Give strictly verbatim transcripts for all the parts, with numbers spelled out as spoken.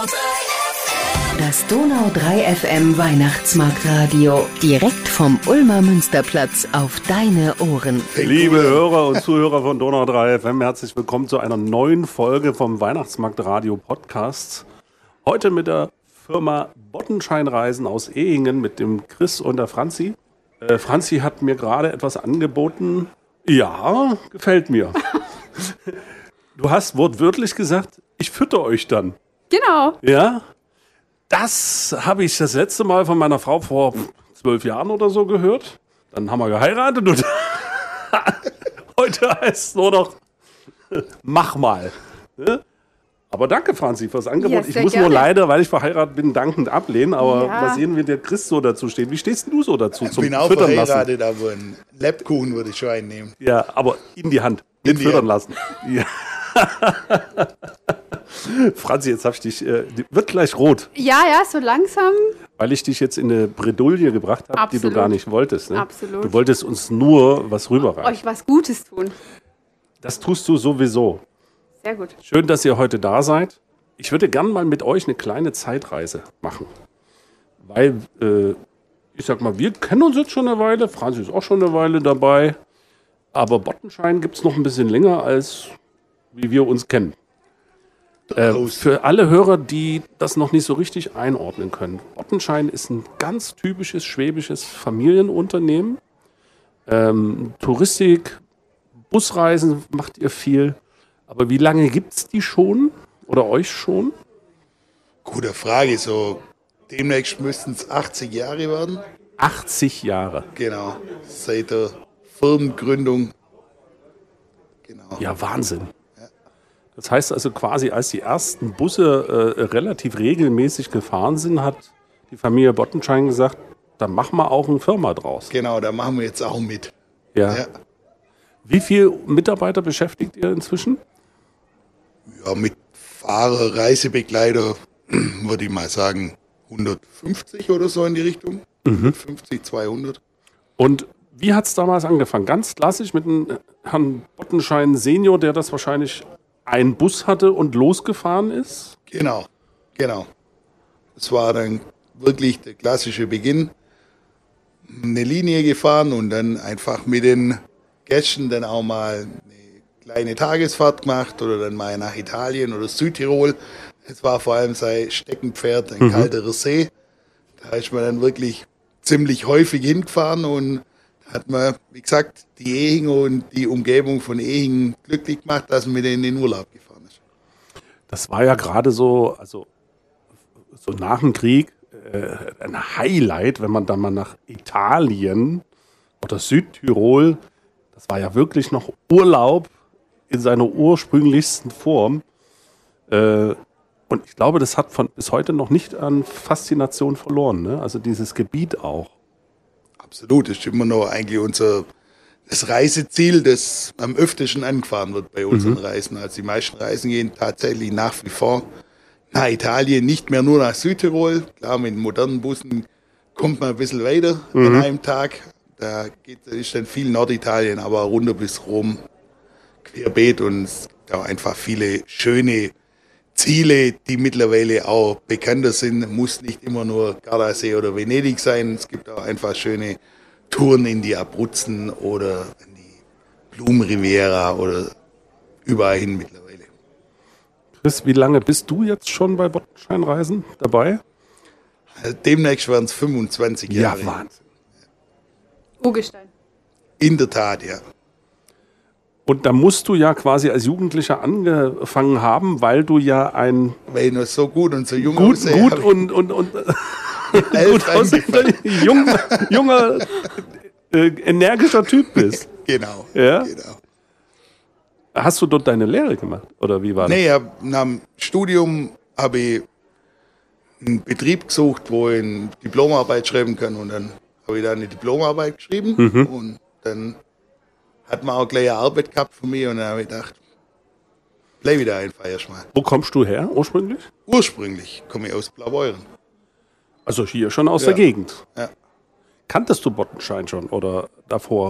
Das Donau drei F M Weihnachtsmarktradio. Direkt vom Ulmer Münsterplatz auf deine Ohren. Liebe Hörer und Zuhörer von Donau drei F M, herzlich willkommen zu einer neuen Folge vom Weihnachtsmarktradio Podcast. Heute mit der Firma Bottenschein-Reisen aus Ehingen mit dem Chris und der Franzi. Äh, Franzi hat mir gerade etwas angeboten. Ja, gefällt mir. Du hast wortwörtlich gesagt, ich fütter euch dann. Genau. Ja? Das habe ich das letzte Mal von meiner Frau vor zwölf Jahren oder so gehört. Dann haben wir geheiratet und heute heißt es nur noch, mach mal. Aber danke, Franzi, fürs Angebot. Ja, ich muss gerne. nur leider, weil ich verheiratet bin, dankend ablehnen. Aber Ja. mal sehen, wie der Chris so dazu steht. Wie stehst du so dazu Ich zum bin auch Füttern lassen? verheiratet, aber einen Lebkuchen würde ich schon einnehmen. Ja, aber in die Hand. In Nicht die füttern Hand. lassen. Ja. Franzi, jetzt hab ich dich, äh, die wird gleich rot, Ja, ja, so langsam. weil ich dich jetzt in eine Bredouille gebracht habe, die du Absolut. gar nicht wolltest. Ne? Absolut. Du wolltest uns nur was rüberreichen. Euch was Gutes tun. Das tust du sowieso. Sehr gut. Schön, dass ihr heute da seid. Ich würde gern mal mit euch eine kleine Zeitreise machen. Weil, äh, ich sag mal, wir kennen uns jetzt schon eine Weile. Franzi ist auch schon eine Weile dabei. Aber Bottenschein gibt es noch ein bisschen länger, als wie wir uns kennen. Äh, für alle Hörer, die das noch nicht so richtig einordnen können. Bottenschein ist ein ganz typisches schwäbisches Familienunternehmen. Ähm, Touristik, Busreisen macht ihr viel. Aber wie lange gibt es die schon? Oder euch schon? Gute Frage, so demnächst müssten es achtzig Jahre werden. achtzig Jahre. Genau, seit der Firmengründung. Genau. Ja, Wahnsinn. Das heißt also quasi, als die ersten Busse äh, relativ regelmäßig gefahren sind, hat die Familie Bottenschein gesagt, da machen wir auch eine Firma draus. Genau, da machen wir jetzt auch mit. Ja. Ja, Wie viele Mitarbeiter beschäftigt ihr inzwischen? ja mit Fahrer, Reisebegleiter würde ich mal sagen hundertfünfzig oder so in die Richtung. hundertfünfzig, zweihundert. Und wie hat es damals angefangen? Ganz klassisch mit dem Herrn Bottenschein Senior, der das wahrscheinlich einen Bus hatte und losgefahren ist? Genau, genau. Das war dann wirklich der klassische Beginn. Eine Linie gefahren und dann einfach mit den Gästen dann auch mal eine kleine Tagesfahrt gemacht oder dann mal nach Italien oder Südtirol. Es war vor allem sein Steckenpferd, ein kalterer See. Da ist man dann wirklich ziemlich häufig hingefahren und hat man, wie gesagt, die Ehinger und die Umgebung von Ehingen glücklich gemacht, dass man mit denen in den Urlaub gefahren ist. Das war ja gerade so, also so nach dem Krieg äh, ein Highlight, wenn man dann mal nach Italien oder Südtirol, das war ja wirklich noch Urlaub in seiner ursprünglichsten Form. Äh, und ich glaube, das hat von bis heute noch nicht an Faszination verloren, ne? Also dieses Gebiet auch. Absolut, das ist immer noch eigentlich unser das Reiseziel, das am öftesten angefahren wird bei unseren Mhm. Reisen. Also die meisten Reisen gehen tatsächlich nach wie vor nach Italien, nicht mehr nur nach Südtirol. Klar, mit modernen Bussen kommt man ein bisschen weiter Mhm. an einem Tag. Da geht, ist dann viel Norditalien, aber runter bis Rom querbeet und es gibt auch einfach viele schöne Ziele, die mittlerweile auch bekannter sind. Muss nicht immer nur Gardasee oder Venedig sein. Es gibt auch einfach schöne Touren in die Abruzzen oder in die Blumenriviera oder überall hin mittlerweile. Chris, wie lange bist du jetzt schon bei Bottenschein-Reisen dabei? Also demnächst werden es fünfundzwanzig Jahre. Wahnsinn. Urgestein. In der Tat, ja. Und da musst du ja quasi als Jugendlicher angefangen haben, weil du ja ein Weil ich noch so gut und so jung gut, aussehe, gut hab ich und, und, und elf gut aussehender, angefangen. junger, junger äh, energischer Typ bist. Genau, Ja? genau. Hast du dort deine Lehre gemacht? Oder wie war das? Nee, ich hab, nach dem Studium habe ich einen Betrieb gesucht, wo ich eine Diplomarbeit schreiben kann. Und dann habe ich da eine Diplomarbeit geschrieben. Mhm. Und dann hat man auch gleich eine Arbeit gehabt von mir. Und dann habe ich gedacht, bleib wieder einfach erstmal. Wo kommst du her ursprünglich? Ursprünglich komme ich aus Blaubeuren. Also hier schon aus Ja. der Gegend. Ja. Kanntest du Bottenschein schon oder davor?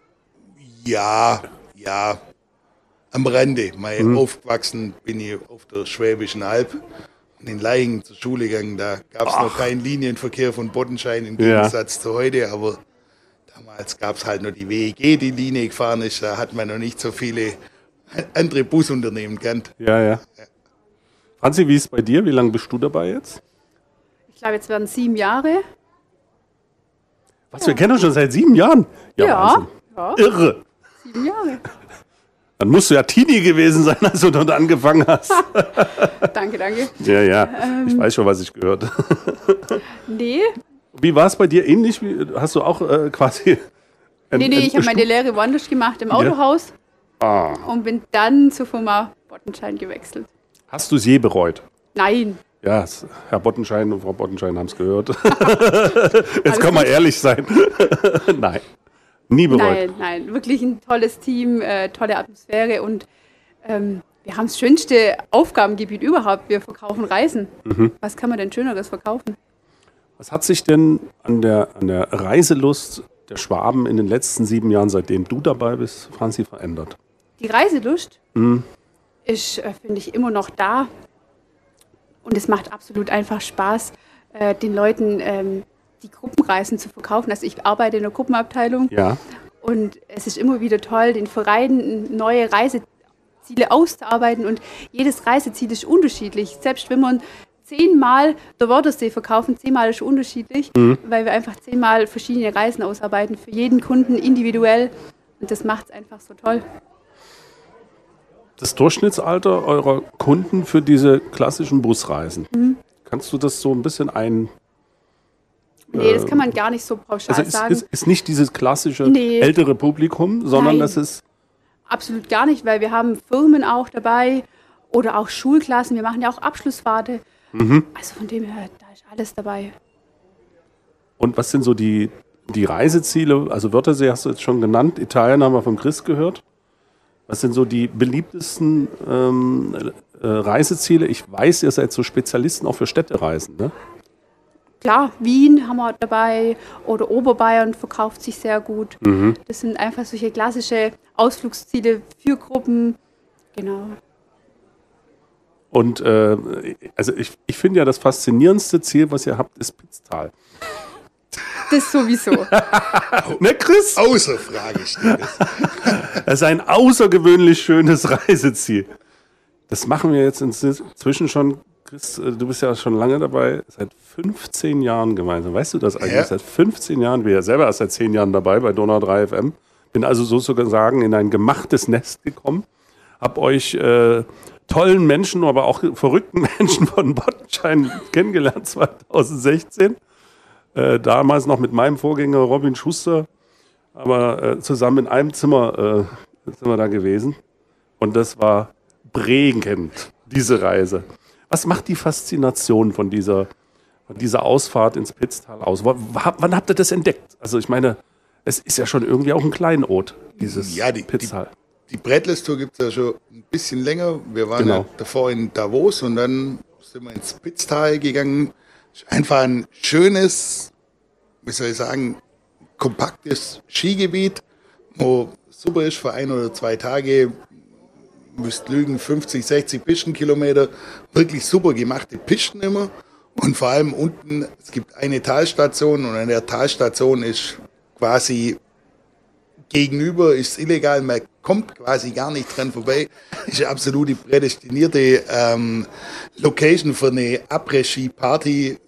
Ja, ja, am Rande. Mal Mhm. aufgewachsen bin ich auf der Schwäbischen Alb und in Leichingen zur Schule gegangen. Da gab es noch keinen Linienverkehr von Boddenschein im Gegensatz ja. zu heute, aber damals gab es halt nur die W E G, die Linie gefahren ist. Da hat man noch nicht so viele andere Busunternehmen kennt. Ja, ja, ja. Franzi, wie ist es bei dir? Wie lange bist du dabei jetzt? Ich glaube, jetzt werden sieben Jahre. Was, ja. wir kennen uns schon seit sieben Jahren? Ja. ja. ja. Irre. Sieben Jahre. Dann musst du ja Teenie gewesen sein, als du dort angefangen hast. Danke, danke. Ja, ja, ähm, ich weiß schon, was ich gehört. Nee. Wie war es bei dir ähnlich? Wie, hast du auch äh, quasi... Ein, nee, nee, ich habe meine Lehre woanders gemacht, im Autohaus. Ja. Ah. Und bin dann zur Firma Boddenschein gewechselt. Hast du es je bereut? Nein. Ja, Herr Boddenschein und Frau Boddenschein haben es gehört. Jetzt Alles kann man gut. ehrlich sein. Nein, nie bereut. Nein, nein, wirklich ein tolles Team, äh, tolle Atmosphäre und ähm, wir haben das schönste Aufgabengebiet überhaupt. Wir verkaufen Reisen. Mhm. Was kann man denn Schöneres verkaufen? Was hat sich denn an der, an der Reiselust der Schwaben in den letzten sieben Jahren, seitdem du dabei bist, Franzi, verändert? Die Reiselust Mhm. ist, äh, finde ich, immer noch da. Und es macht absolut einfach Spaß, äh, den Leuten ähm, die Gruppenreisen zu verkaufen. Also ich arbeite in der Gruppenabteilung. Ja. Und es ist immer wieder toll, den Vereinen neue Reiseziele auszuarbeiten. Und jedes Reiseziel ist unterschiedlich. Selbst wenn man zehnmal der Wörthersee verkaufen, zehnmal ist unterschiedlich, mhm. weil wir einfach zehnmal verschiedene Reisen ausarbeiten, für jeden Kunden individuell. Und das macht es einfach so toll. Das Durchschnittsalter eurer Kunden für diese klassischen Busreisen, mhm. kannst du das so ein bisschen ein... Nee, das kann man gar nicht so pauschal also ist, sagen. Ist, ist nicht dieses klassische nee. ältere Publikum, sondern Nein. das ist... Absolut gar nicht, weil wir haben Firmen auch dabei oder auch Schulklassen. Wir machen ja auch Abschlussfahrten. Mhm. Also von dem her, da ist alles dabei. Und was sind so die, die Reiseziele? Also Wörthersee hast du jetzt schon genannt. Italien haben wir von Chris gehört. Was sind so die beliebtesten ähm, äh, Reiseziele? Ich weiß, ihr seid so Spezialisten auch für Städtereisen, ne? Klar, Wien haben wir dabei oder Oberbayern verkauft sich sehr gut. Mhm. Das sind einfach solche klassische Ausflugsziele für Gruppen. Genau. Und äh, also ich, ich finde ja, das faszinierendste Ziel, was ihr habt, ist Pitztal. Das sowieso. Ne, Chris? Außer Frage steht es. Das ist ein außergewöhnlich schönes Reiseziel. Das machen wir jetzt inzwischen schon. Chris, du bist ja schon lange dabei, seit fünfzehn Jahren gemeinsam. Weißt du das eigentlich? Ja. Seit fünfzehn Jahren, wir ja selber erst seit zehn Jahren dabei bei Donau drei F M. Bin also sozusagen in ein gemachtes Nest gekommen. Hab euch äh, tollen Menschen, aber auch verrückten Menschen von Boddenschein kennengelernt zweitausendsechzehn. Äh, damals noch mit meinem Vorgänger Robin Schuster. Aber äh, zusammen in einem Zimmer äh, sind wir da gewesen. Und das war prägend, diese Reise. Was macht die Faszination von dieser, von dieser Ausfahrt ins Pitztal aus? W- w- wann habt ihr das entdeckt? Also ich meine, es ist ja schon irgendwie auch ein Kleinod, dieses ja, die, Pitztal. Die, die Brettlers-Tour gibt es ja schon ein bisschen länger. Wir waren Genau. ja davor in Davos und dann sind wir ins Pitztal gegangen. Einfach ein schönes, wie soll ich sagen, kompaktes Skigebiet, wo super ist für ein oder zwei Tage. Müsst lügen, fünfzig, sechzig Pistenkilometer, wirklich super gemachte Pisten immer und vor allem unten, es gibt eine Talstation und an der Talstation ist quasi gegenüber, ist illegal, man kommt quasi gar nicht dran vorbei, ist eine absolute prädestinierte ähm, Location für eine Après-Ski-Party,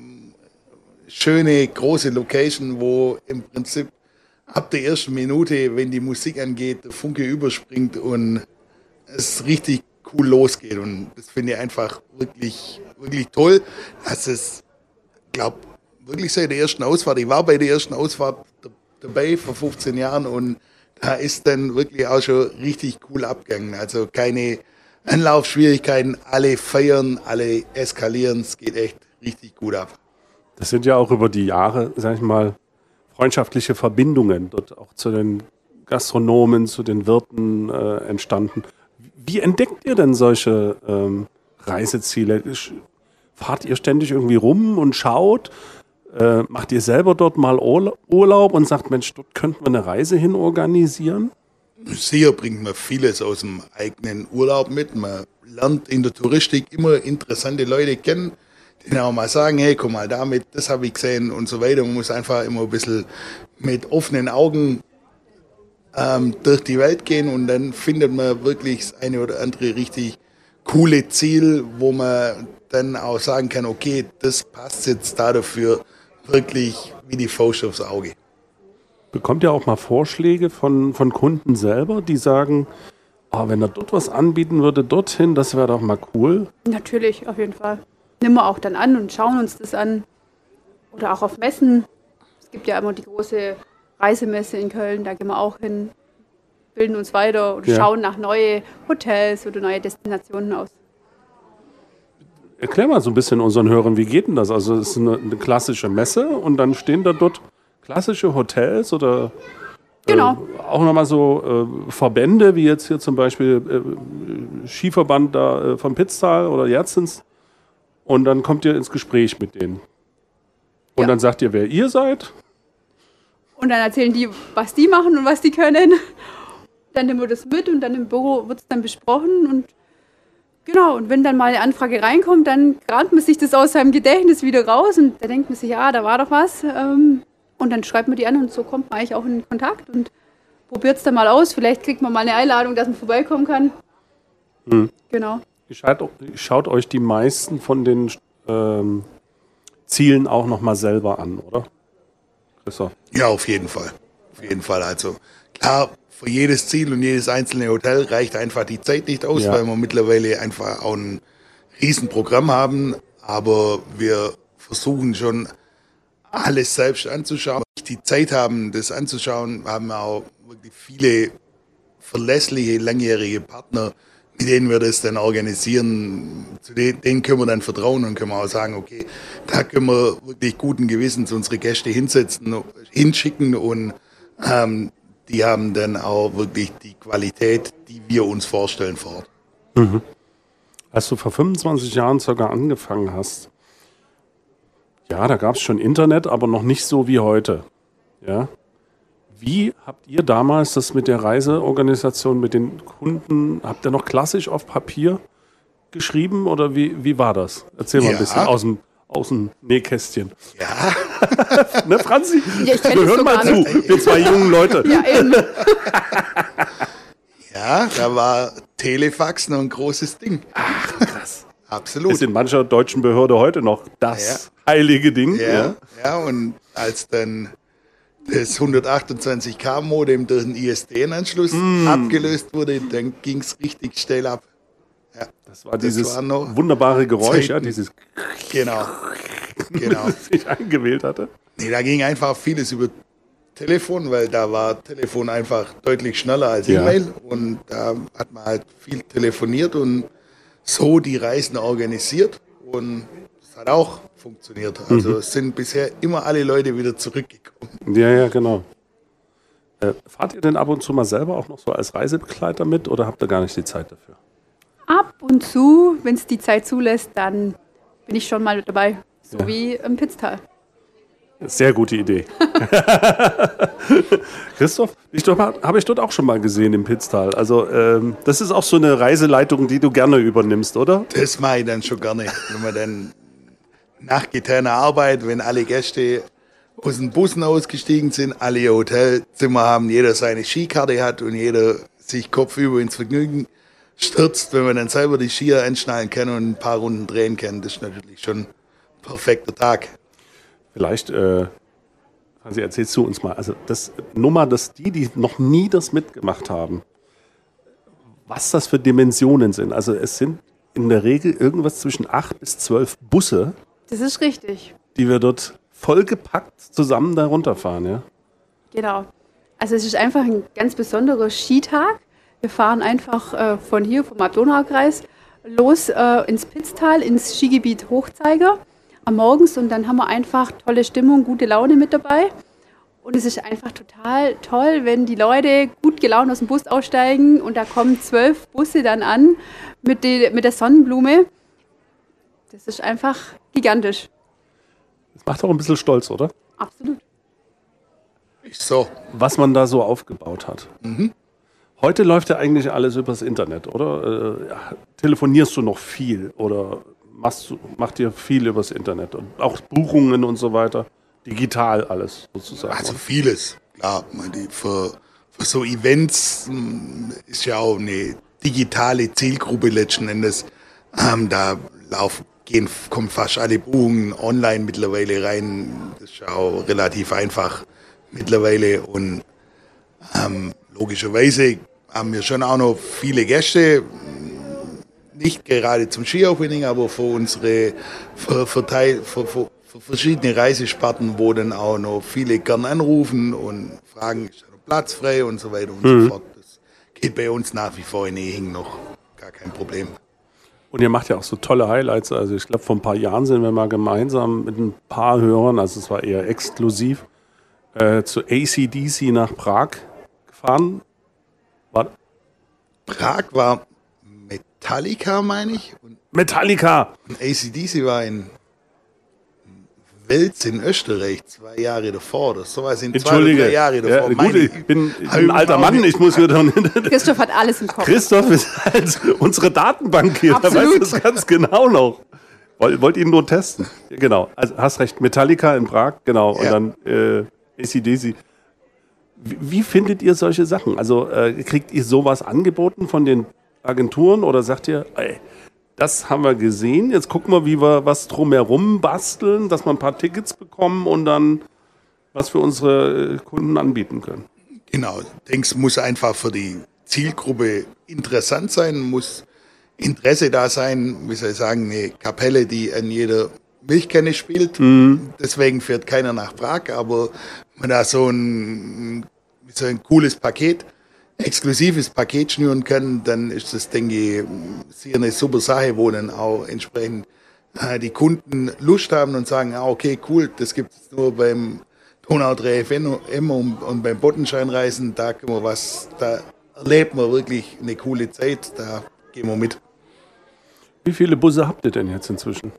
schöne große Location, wo im Prinzip ab der ersten Minute, wenn die Musik angeht, der Funke überspringt und es richtig cool losgeht und das finde ich einfach wirklich, wirklich toll, dass es, glaube wirklich seit der ersten Ausfahrt, ich war bei der ersten Ausfahrt dabei vor fünfzehn Jahren und da ist dann wirklich auch schon richtig cool abgegangen, also keine Anlaufschwierigkeiten, alle feiern, alle eskalieren, es geht echt richtig gut ab. Das sind ja auch über die Jahre, sag ich mal, freundschaftliche Verbindungen dort auch zu den Gastronomen, zu den Wirten äh, entstanden. Wie entdeckt ihr denn solche ähm, Reiseziele? Fahrt ihr ständig irgendwie rum und schaut? Äh, macht ihr selber dort mal Urlaub und sagt, Mensch, dort könnten wir eine Reise hin organisieren? Sicher bringt man vieles aus dem eigenen Urlaub mit. Man lernt in der Touristik immer interessante Leute kennen, die dann auch mal sagen, hey, komm mal damit, das habe ich gesehen und so weiter. Man muss einfach immer ein bisschen mit offenen Augen ähm, durch die Welt gehen und dann findet man wirklich das eine oder andere richtig coole Ziel, wo man dann auch sagen kann, okay, das passt jetzt da dafür wirklich wie die Faust aufs Auge. Bekommt ihr auch mal Vorschläge von, von Kunden selber, die sagen, oh, wenn er dort was anbieten würde, dorthin, das wäre doch mal cool? Natürlich, auf jeden Fall. Nehmen wir auch dann an und schauen uns das an. Oder auch auf Messen. Es gibt ja immer die große Reisemesse in Köln, da gehen wir auch hin, bilden uns weiter und ja. schauen nach neue Hotels oder neue Destinationen aus. Erklär mal so ein bisschen unseren Hörern, wie geht denn das? Also es ist eine, eine klassische Messe und dann stehen da dort klassische Hotels oder genau. äh, auch nochmal so äh, Verbände, wie jetzt hier zum Beispiel äh, Skiverband da äh, vom Pitztal oder Jerzens. Und dann kommt ihr ins Gespräch mit denen. Und ja. dann sagt ihr, wer ihr seid. Und dann erzählen die, was die machen und was die können. Dann nehmen wir das mit und dann im Büro wird es dann besprochen. Und genau, und wenn dann mal eine Anfrage reinkommt, dann kramt man sich das aus seinem Gedächtnis wieder raus. Und da denkt man sich, ja, da war doch was. Ähm, Und dann schreibt man die an und so kommt man eigentlich auch in Kontakt und probiert es dann mal aus. Vielleicht kriegt man mal eine Einladung, dass man vorbeikommen kann. Hm. Genau. Schaut, schaut euch die meisten von den ähm, Zielen auch nochmal selber an, oder? Christoph? Ja, auf jeden Fall. Auf jeden Fall. Also klar, für jedes Ziel und jedes einzelne Hotel reicht einfach die Zeit nicht aus, ja. weil wir mittlerweile einfach auch ein Riesenprogramm haben. Aber wir versuchen schon, alles selbst anzuschauen. Wenn wir die Zeit haben, das anzuschauen, haben wir auch wirklich viele verlässliche, langjährige Partner, mit denen wir das dann organisieren. Zu denen, denen können wir dann vertrauen und können wir auch sagen, okay, da können wir wirklich guten Gewissens unsere Gäste hinsetzen, hinschicken und ähm, die haben dann auch wirklich die Qualität, die wir uns vorstellen vor Ort. Mhm. Als du vor fünfundzwanzig Jahren sogar angefangen hast, ja, da gab es schon Internet, aber noch nicht so wie heute. Ja. Wie habt ihr damals das mit der Reiseorganisation, mit den Kunden, habt ihr noch klassisch auf Papier geschrieben oder wie, wie war das? Erzähl mal ja. ein bisschen aus dem, aus dem Nähkästchen. Ja. Ne, Franzi? Ja, ich kenn wir hören mal zu, wir zwei jungen Leute. Ja, eben. Ja, da war Telefax noch ein großes Ding. Ach, krass. Absolut. Ist in mancher deutschen Behörde heute noch das ja. heilige Ding. Ja, ja, ja, und als dann das hundertachtundzwanzig K Modem durch den I S D N-Anschluss mm. abgelöst wurde, dann ging es richtig steil ab. Ja, das war das dieses war wunderbare Geräusch, ja, dieses genau, genau. das ich eingewählt hatte. Nee, da ging einfach vieles über Telefon, weil da war Telefon einfach deutlich schneller als ja. E-Mail und da hat man halt viel telefoniert und so die Reisen organisiert und es hat auch funktioniert. Also mhm. es sind bisher immer alle Leute wieder zurückgekommen. Ja, ja, genau. Äh, fahrt ihr denn ab und zu mal selber auch noch so als Reisebegleiter mit oder habt ihr gar nicht die Zeit dafür? Ab und zu, wenn es die Zeit zulässt, dann bin ich schon mal dabei. So ja. wie im Pitztal. Sehr gute Idee. Christoph, habe ich dort auch schon mal gesehen im Pitztal. Also ähm, das ist auch so eine Reiseleitung, die du gerne übernimmst, oder? Das mache ich dann schon gerne. Wenn man dann nach getaner Arbeit, wenn alle Gäste aus den Bussen ausgestiegen sind, alle ihr Hotelzimmer haben, jeder seine Skikarte hat und jeder sich kopfüber ins Vergnügen stürzt, wenn man dann selber die Skier anschnallen kann und ein paar Runden drehen kann, das ist natürlich schon ein perfekter Tag. Vielleicht, äh, also erzählst du uns mal, also das Nummer, dass die, die noch nie das mitgemacht haben, was das für Dimensionen sind. Also es sind in der Regel irgendwas zwischen acht bis zwölf Busse. Das ist richtig. Die wir dort vollgepackt zusammen da runterfahren, ja? Genau. Also es ist einfach ein ganz besonderer Skitag. Wir fahren einfach äh, von hier, vom Alb-Donau-Kreis, los äh, ins Pitztal, ins Skigebiet Hochzeiger am Morgens und dann haben wir einfach tolle Stimmung, gute Laune mit dabei. Und es ist einfach total toll, wenn die Leute gut gelaunt aus dem Bus aussteigen und da kommen zwölf Busse dann an mit, die, mit der Sonnenblume. Das ist einfach gigantisch. Das macht auch ein bisschen stolz, oder? Absolut. So. Was man da so aufgebaut hat. Mhm. Heute läuft ja eigentlich alles übers Internet, oder? Äh, telefonierst du noch viel oder machst du, macht ihr viel übers Internet und auch Buchungen und so weiter? Digital alles sozusagen. Also vieles, klar. Die, für, für so Events ist ja auch eine digitale Zielgruppe letzten Endes. Ähm, da laufen, gehen, kommen fast alle Buchungen online mittlerweile rein. Das ist ja auch relativ einfach mittlerweile. Und ähm, logischerweise haben wir schon auch noch viele Gäste. Nicht gerade zum Ski-Opening, aber für unsere für, für, Teil, für, für, für verschiedene Reisesparten, wo dann auch noch viele gern anrufen und fragen, ist da noch Platz frei und so weiter und mhm. so fort. Das geht bei uns nach wie vor in Ehing noch gar kein Problem. Und ihr macht ja auch so tolle Highlights. Also ich glaube, vor ein paar Jahren sind wir mal gemeinsam mit ein paar Hörern, also es war eher exklusiv, äh, zu A C D C nach Prag gefahren. War Prag war Metallica, meine ich. Und Metallica! Und A C D C war in Wels in Österreich zwei Jahre davor. Oder sowas in zwei oder drei Jahre davor. Ja, gut, ich bin, ich bin ein alter Mann, ich muss wieder... Christoph hat alles im Kopf. Christoph ist halt unsere Datenbank hier, Absolut. da weiß das ganz genau noch. Wollt, wollt ihn nur testen. Genau, also hast recht, Metallica in Prag, genau, und ja. dann äh, A C D C. Wie, wie findet ihr solche Sachen? Also äh, kriegt ihr sowas angeboten von den Agenturen oder sagt ihr, ey, das haben wir gesehen, jetzt gucken wir, wie wir was drumherum basteln, dass wir ein paar Tickets bekommen und dann was für unsere Kunden anbieten können? Genau, ich denke, es muss einfach für die Zielgruppe interessant sein, muss Interesse da sein, wie soll ich sagen, eine Kapelle, die an jeder Milchkanne spielt. Mhm. Deswegen fährt keiner nach Prag, aber wenn da so ein, so ein cooles Paket, exklusives Paket schnüren kann, dann ist das, denke ich, sicher eine super Sache, wo dann auch entsprechend äh, die Kunden Lust haben und sagen, ah, okay, cool, das gibt es nur beim Donau drei F M und, und beim Bottenscheinreisen, da können wir was, da erlebt man wirklich eine coole Zeit, da gehen wir mit. Wie viele Busse habt ihr denn jetzt inzwischen?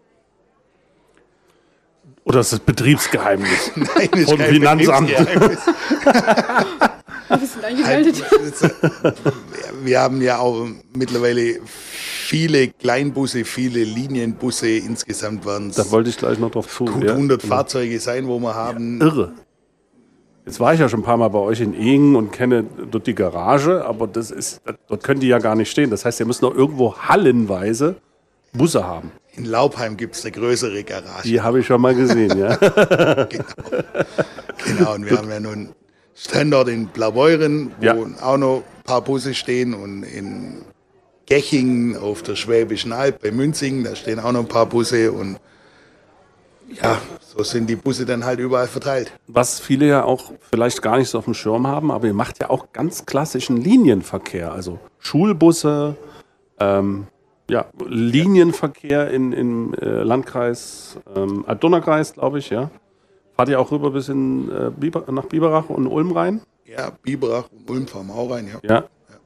Oder ist das Betriebsgeheimnis? Nein, ist vom kein Finanzamt? Betriebsgeheimnis. Wir sind angemeldet. Wir haben ja auch mittlerweile viele Kleinbusse, viele Linienbusse. Insgesamt waren es Da wollte ich gleich noch drauf zu. gut ja. hundert Fahrzeuge sein, wo wir haben. Ja, irre. Jetzt war ich ja schon ein paar Mal bei euch in Ehingen und kenne dort die Garage, aber das ist, dort können die ja gar nicht stehen. Das heißt, ihr müsst noch irgendwo hallenweise Busse haben. In Laubheim gibt es eine größere Garage. Die habe ich schon mal gesehen, ja. Genau. Genau, und wir haben ja nun Standort in Blaubeuren, wo Ja. auch noch ein paar Busse stehen, und in Gechingen auf der Schwäbischen Alb bei Münzingen, da stehen auch noch ein paar Busse, und ja, so sind die Busse dann halt überall verteilt. Was viele ja auch vielleicht gar nicht so auf dem Schirm haben, aber ihr macht ja auch ganz klassischen Linienverkehr, also Schulbusse, ähm, ja, Linienverkehr in, im äh, Landkreis ähm, Altona-Kreis, glaube ich, ja. Fahrt ihr auch rüber bis in, äh, Biber, nach Biberach und Ulm rein? Ja, Biberach und Ulm fahren wir auch rein, ja. Ja.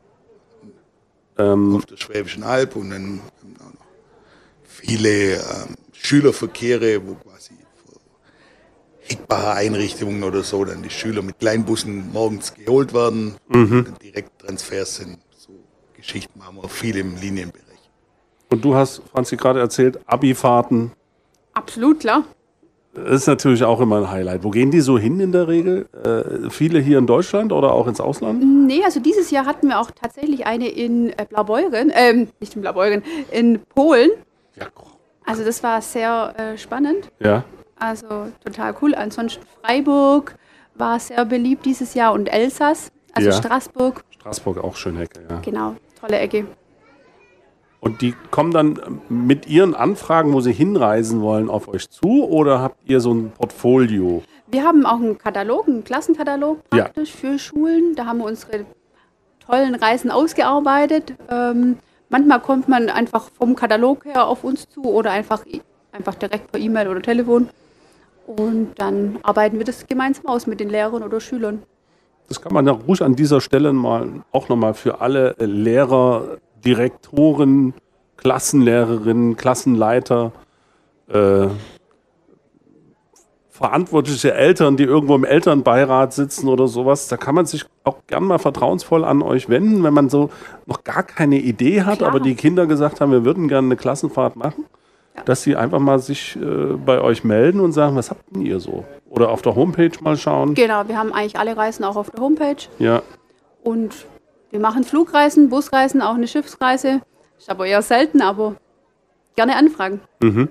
Ähm, Auf der Schwäbischen Alb, und dann haben wir auch noch viele ähm, Schülerverkehre, wo quasi für Hickbacher Einrichtungen oder so dann die Schüler mit Kleinbussen morgens geholt werden, mhm. und dann direkt Transfers sind. So Geschichten machen wir viel im Linienbereich. und du hast, Franzi, gerade erzählt, Abi-Fahrten. Absolut, klar. Das ist natürlich auch immer ein Highlight. Wo gehen die so hin in der Regel? Äh, viele hier in Deutschland oder auch ins Ausland? Nee, also dieses Jahr hatten wir auch tatsächlich eine in äh, Blaubeuren, ähm, nicht in Blaubeuren, in Polen. Ja. Also das war sehr äh, spannend. Ja. Also total cool. Ansonsten Freiburg war sehr beliebt dieses Jahr und Elsass, also Ja. Straßburg. Straßburg auch schön Ecke, ja. Genau, tolle Ecke. Und die kommen dann mit ihren Anfragen, wo sie hinreisen wollen, auf euch zu, oder habt ihr so ein Portfolio? Wir haben auch einen Katalog, einen Klassenkatalog Ja. praktisch für Schulen. Da haben wir unsere tollen Reisen ausgearbeitet. Ähm, manchmal kommt man einfach vom Katalog her auf uns zu oder einfach, einfach direkt per E-Mail oder Telefon. Und dann arbeiten wir das gemeinsam aus mit den Lehrern oder Schülern. Das kann man ja ruhig an dieser Stelle mal auch nochmal für alle Lehrer, Direktoren, Klassenlehrerinnen, Klassenleiter äh, verantwortliche Eltern, die irgendwo im Elternbeirat sitzen oder sowas, da kann man sich auch gern mal vertrauensvoll an euch wenden, wenn man so noch gar keine Idee hat, Klar. aber die Kinder gesagt haben, wir würden gerne eine Klassenfahrt machen, ja. dass sie einfach mal sich äh, bei euch melden und sagen, was habt denn ihr so? Oder auf der Homepage mal schauen. Genau, wir haben eigentlich alle Reisen auch auf der Homepage. Ja. Und wir machen Flugreisen, Busreisen, auch eine Schiffsreise. Ist aber eher selten, aber gerne anfragen. Mhm.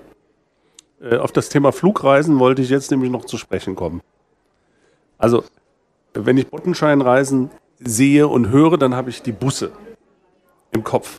Auf das Thema Flugreisen wollte ich jetzt nämlich noch zu sprechen kommen. Also, wenn ich Bottenscheinreisen sehe und höre, dann habe ich die Busse im Kopf.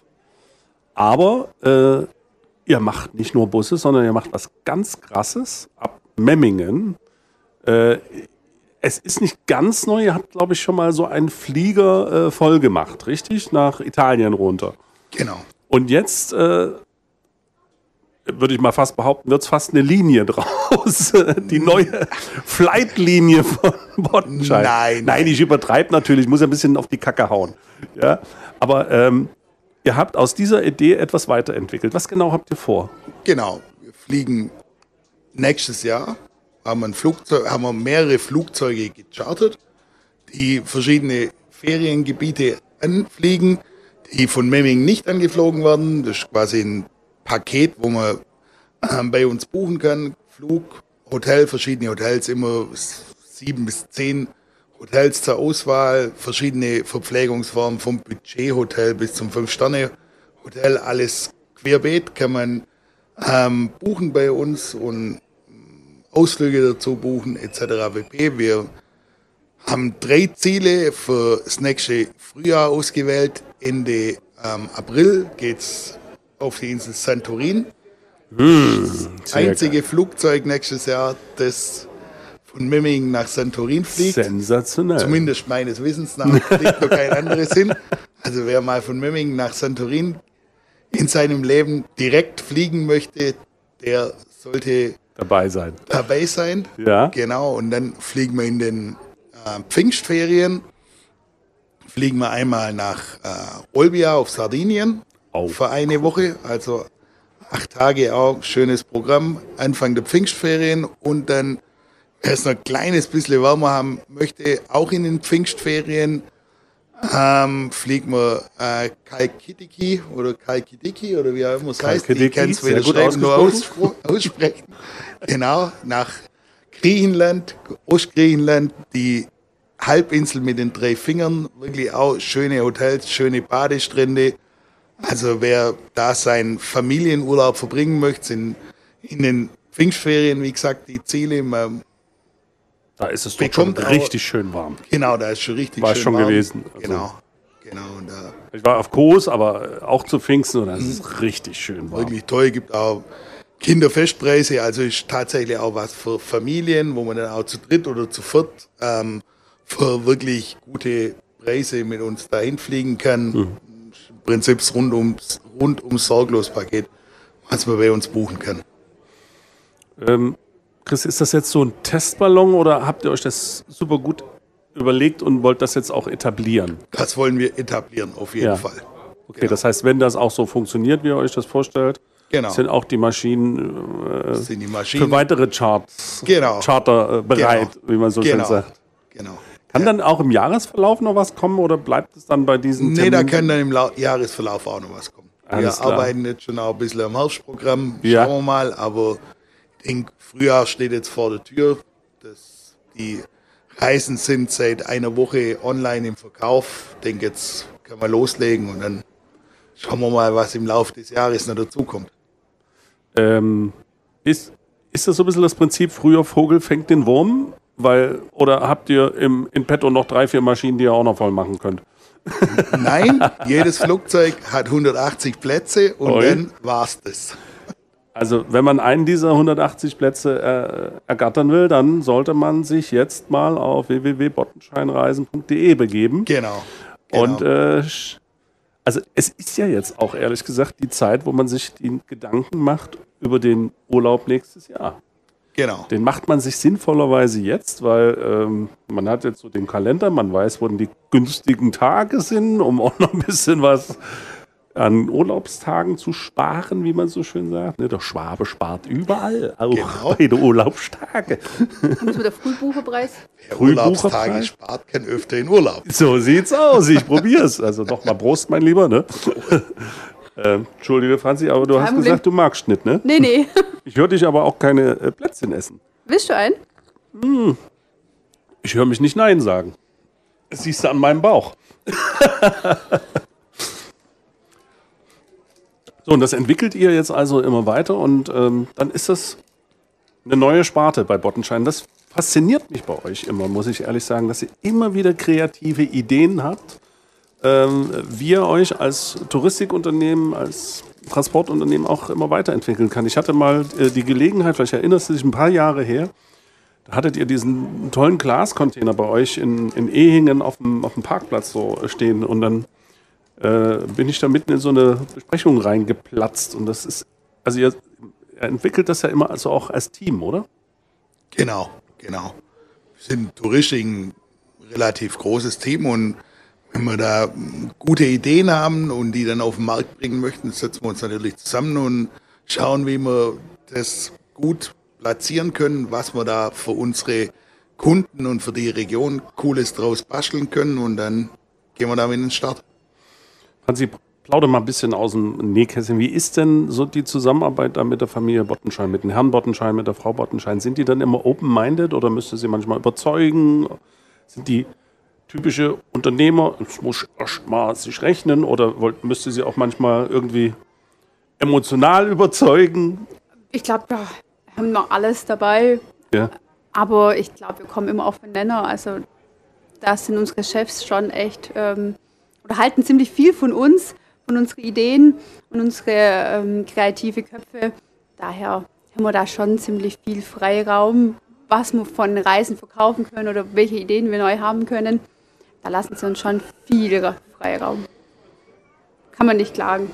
Aber äh, ihr macht nicht nur Busse, sondern ihr macht was ganz Krasses ab Memmingen. Äh, es ist nicht ganz neu, ihr habt, glaube ich, schon mal so einen Flieger äh, voll gemacht, richtig? Nach Italien runter. Genau. Und jetzt... Äh, würde ich mal fast behaupten, wird es fast eine Linie draus. Die neue Flight-Linie von Bottenschein. Nein. Nein, ich übertreibe natürlich, ich muss ein bisschen auf die Kacke hauen. Ja? Aber ähm, ihr habt aus dieser Idee etwas weiterentwickelt. Was genau habt ihr vor? Genau. Wir fliegen nächstes Jahr, haben, ein Flugzeug, haben wir mehrere Flugzeuge gechartert, die verschiedene Feriengebiete anfliegen, die von Memmingen nicht angeflogen werden. Das ist quasi ein Paket, wo man äh, bei uns buchen kann. Flug, Hotel, verschiedene Hotels, immer sieben bis zehn Hotels zur Auswahl, verschiedene Verpflegungsformen vom Budgethotel bis zum Fünf-Sterne-Hotel, alles querbeet kann man ähm, buchen bei uns und Ausflüge dazu buchen et cetera pp. Wir haben drei Ziele für das nächste Frühjahr ausgewählt. Ende ähm, April geht's auf die Insel Santorin. Mmh, das einzige geil. Flugzeug nächstes Jahr, das von Memmingen nach Santorin fliegt. Sensationell. Zumindest meines Wissens nach fliegt noch kein anderes hin. Also wer mal von Memmingen nach Santorin in seinem Leben direkt fliegen möchte, der sollte dabei sein. Dabei sein. Ja. Genau. Und dann fliegen wir in den äh, Pfingstferien. Fliegen wir einmal nach äh, Olbia auf Sardinien. Oh. Für eine Woche, also acht Tage auch, schönes Programm, Anfang der Pfingstferien und dann, wer es noch ein kleines bisschen wärmer haben möchte, auch in den Pfingstferien ähm, fliegen wir äh, Kalkidiki oder Kalkidiki oder wie auch immer es heißt, ich kann es weder schreiben nur ausspro- aussprechen, genau, nach Griechenland, Ostgriechenland, die Halbinsel mit den drei Fingern, wirklich auch schöne Hotels, schöne Badestrände. Also wer da seinen Familienurlaub verbringen möchte, sind in den Pfingstferien, wie gesagt, die Ziele. Man da ist es doch schon richtig auch, schön warm. Genau, da ist schon richtig war schön schon warm. gewesen. Also genau, genau. Und da ich war auf Kos, aber auch zu Pfingsten und das ist mhm. richtig schön warm. Wirklich toll, gibt auch Kinderfestpreise, also ist tatsächlich auch was für Familien, wo man dann auch zu dritt oder zu viert ähm, für wirklich gute Preise mit uns dahin fliegen kann. Mhm. Im Prinzip rund ums, rund ums Sorglos-Paket, was man bei uns buchen kann. Ähm, Chris, ist das jetzt so ein Testballon oder habt ihr euch das super gut überlegt und wollt das jetzt auch etablieren? Das wollen wir etablieren, auf jeden ja. Fall. Okay, genau. Das heißt, wenn das auch so funktioniert, wie ihr euch das vorstellt, genau. sind auch die Maschinen, äh, sind die Maschinen für weitere Charts, genau. Charter äh, bereit, genau. wie man so genau. schön sagt. Genau. Kann ja. dann auch im Jahresverlauf noch was kommen oder bleibt es dann bei diesen Nee, Terminen? da kann dann im La- Jahresverlauf auch noch was kommen. Alles wir klar. arbeiten jetzt schon auch ein bisschen am Herbstprogramm, ja. schauen wir mal, aber ich denke, Frühjahr steht jetzt vor der Tür. Das, die Reisen sind seit einer Woche online im Verkauf. Ich denke, jetzt können wir loslegen und dann schauen wir mal, was im Laufe des Jahres noch dazukommt. Ähm, ist, ist das so ein bisschen das Prinzip, früher Vogel fängt den Wurm? Weil, oder habt ihr im, in petto noch drei, vier Maschinen, die ihr auch noch voll machen könnt? Nein, jedes Flugzeug hat hundertachtzig Plätze und Oi. dann war's das. Also wenn man einen dieser hundertachtzig Plätze äh, ergattern will, dann sollte man sich jetzt mal auf w w w punkt bottenscheinreisen punkt d e begeben. Genau. genau. Und äh, also es ist ja jetzt auch ehrlich gesagt die Zeit, wo man sich die Gedanken macht über den Urlaub nächstes Jahr. Genau. Den macht man sich sinnvollerweise jetzt, weil ähm, man hat jetzt so den Kalender, man weiß, wo die günstigen Tage sind, um auch noch ein bisschen was an Urlaubstagen zu sparen, wie man so schön sagt. Ne, der Schwabe spart überall, auch Genau. bei den Urlaubstagen. Und so der Frühbucherpreis. Wer Frühbucherpreis? Urlaubstage spart, kann öfter in Urlaub. So sieht's aus, ich probier's. Also nochmal Prost, mein Lieber. Ne? ähm, Entschuldige, Franzi, aber du Kein hast Problem. gesagt, du magst nicht, ne? Nee, nee. Ich höre dich aber auch keine äh, Plätzchen essen. Willst du einen? Ich höre mich nicht Nein sagen. Das siehst du an meinem Bauch. So, und das entwickelt ihr jetzt also immer weiter und ähm, dann ist das eine neue Sparte bei Bottenschein. Das fasziniert mich bei euch immer, muss ich ehrlich sagen, dass ihr immer wieder kreative Ideen habt, ähm, wie ihr euch als Touristikunternehmen, als Transportunternehmen auch immer weiterentwickeln kann. Ich hatte mal äh, die Gelegenheit, vielleicht erinnerst du dich, ein paar Jahre her, da hattet ihr diesen tollen Glascontainer bei euch in, in Ehingen auf dem, auf dem Parkplatz so stehen und dann äh, bin ich da mitten in so eine Besprechung reingeplatzt und das ist, also ihr, ihr entwickelt das ja immer also auch als Team, oder? Genau, genau. Wir sind touristisch ein relativ großes Team und wenn wir da gute Ideen haben und die dann auf den Markt bringen möchten, setzen wir uns natürlich zusammen und schauen, wie wir das gut platzieren können, was wir da für unsere Kunden und für die Region Cooles draus basteln können und dann gehen wir damit in den Start. Franzi, plauder mal ein bisschen aus dem Nähkästchen. Wie ist denn so die Zusammenarbeit da mit der Familie Bottenschein, mit dem Herrn Bottenschein, mit der Frau Bottenschein? Sind die dann immer open-minded oder müsst ihr sie manchmal überzeugen? Sind die typische Unternehmer, es muss erst mal sich rechnen oder wollt, müsst ihr sie auch manchmal irgendwie emotional überzeugen? Ich glaube, da haben wir alles dabei. Ja. Aber ich glaube, wir kommen immer auf den Nenner. Also da sind unsere Chefs schon echt, ähm, oder halten ziemlich viel von uns, von unseren Ideen und unsere ähm, kreative Köpfe. Daher haben wir da schon ziemlich viel Freiraum, was wir von Reisen verkaufen können oder welche Ideen wir neu haben können. Da lassen sie uns schon viel Freiraum. Kann man nicht klagen.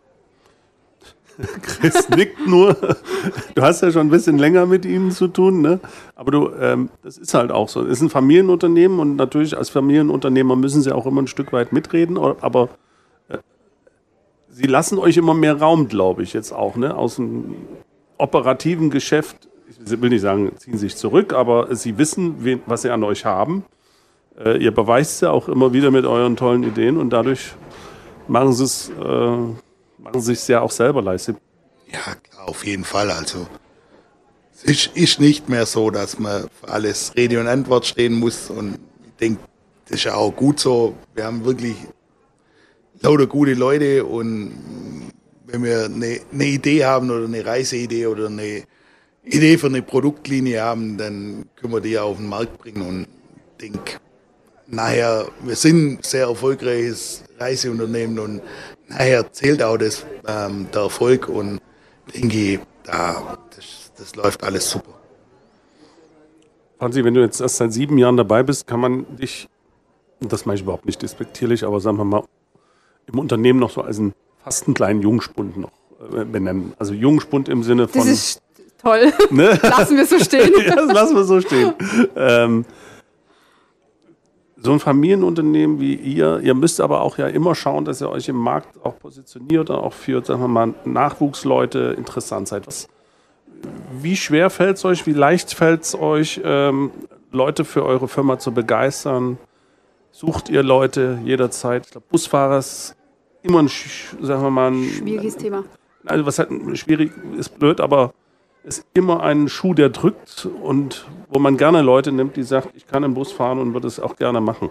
Chris nickt nur. Du hast ja schon ein bisschen länger mit ihnen zu tun, ne? Aber du, ähm, das ist halt auch so. Es ist ein Familienunternehmen und natürlich als Familienunternehmer müssen sie auch immer ein Stück weit mitreden, aber äh, sie lassen euch immer mehr Raum, glaube ich, jetzt auch, ne? Aus dem operativen Geschäft, ich will nicht sagen, ziehen sich zurück, aber sie wissen, wen, was sie an euch haben. Äh, ihr beweist ja auch immer wieder mit euren tollen Ideen und dadurch machen sie es äh, machen sie es ja auch selber leisten. Ja, klar, auf jeden Fall. Also es ist, ist nicht mehr so, dass man für alles Rede und Antwort stehen muss. Und ich denke, das ist ja auch gut so. Wir haben wirklich lauter gute Leute und wenn wir eine, eine Idee haben oder eine Reiseidee oder eine Idee für eine Produktlinie haben, dann können wir die auf den Markt bringen und ich denke, nachher, wir sind ein sehr erfolgreiches Reiseunternehmen und nachher zählt auch das, ähm, der Erfolg und denke ich, da, das, das läuft alles super. Franzi, wenn du jetzt erst seit sieben Jahren dabei bist, kann man dich, das mache ich überhaupt nicht despektierlich, aber sagen wir mal, im Unternehmen noch so als einen fast einen kleinen Jungspund noch äh, benennen. Also Jungspund im Sinne von... Das ist toll. Ne? Lassen wir so stehen. Ja, das lassen wir so stehen. Ähm, so ein Familienunternehmen wie ihr, ihr müsst aber auch ja immer schauen, dass ihr euch im Markt auch positioniert und auch für, sagen wir mal, Nachwuchsleute interessant seid. Was, wie schwer fällt es euch, wie leicht fällt es euch, ähm, Leute für eure Firma zu begeistern? Sucht ihr Leute jederzeit? Ich glaube, Busfahrer ist immer ein, sagen wir mal, ein, Schwieriges Thema. Also was halt schwierig ist, blöd, aber es ist immer ein Schuh, der drückt und wo man gerne Leute nimmt, die sagt, ich kann im Bus fahren und würde es auch gerne machen.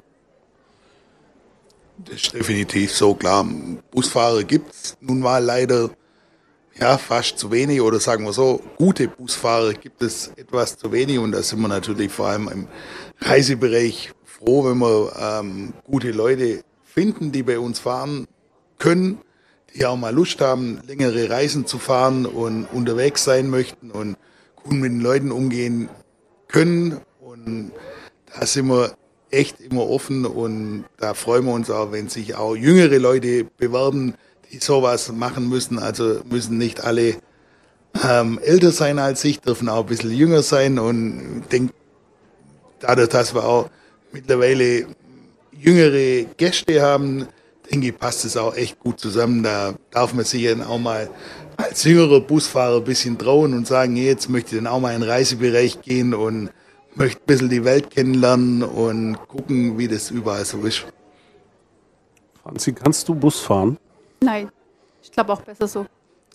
Das ist definitiv so, klar. Busfahrer gibt es nun mal leider ja, fast zu wenig oder sagen wir so, gute Busfahrer gibt es etwas zu wenig und da sind wir natürlich vor allem im Reisebereich froh, wenn wir ähm, gute Leute finden, die bei uns fahren können, die auch mal Lust haben, längere Reisen zu fahren und unterwegs sein möchten und gut mit den Leuten umgehen können. Und da sind wir echt immer offen und da freuen wir uns auch, wenn sich auch jüngere Leute bewerben, die sowas machen müssen. Also müssen nicht alle ähm, älter sein als ich, dürfen auch ein bisschen jünger sein. Und ich denke, dadurch, dass wir auch mittlerweile jüngere Gäste haben, denke ich, passt es auch echt gut zusammen. Da darf man sich dann auch mal als jüngerer Busfahrer ein bisschen trauen und sagen, hey, jetzt möchte ich dann auch mal in den Reisebereich gehen und möchte ein bisschen die Welt kennenlernen und gucken, wie das überall so ist. Franzi, kannst du Bus fahren? Nein, ich glaube auch besser so.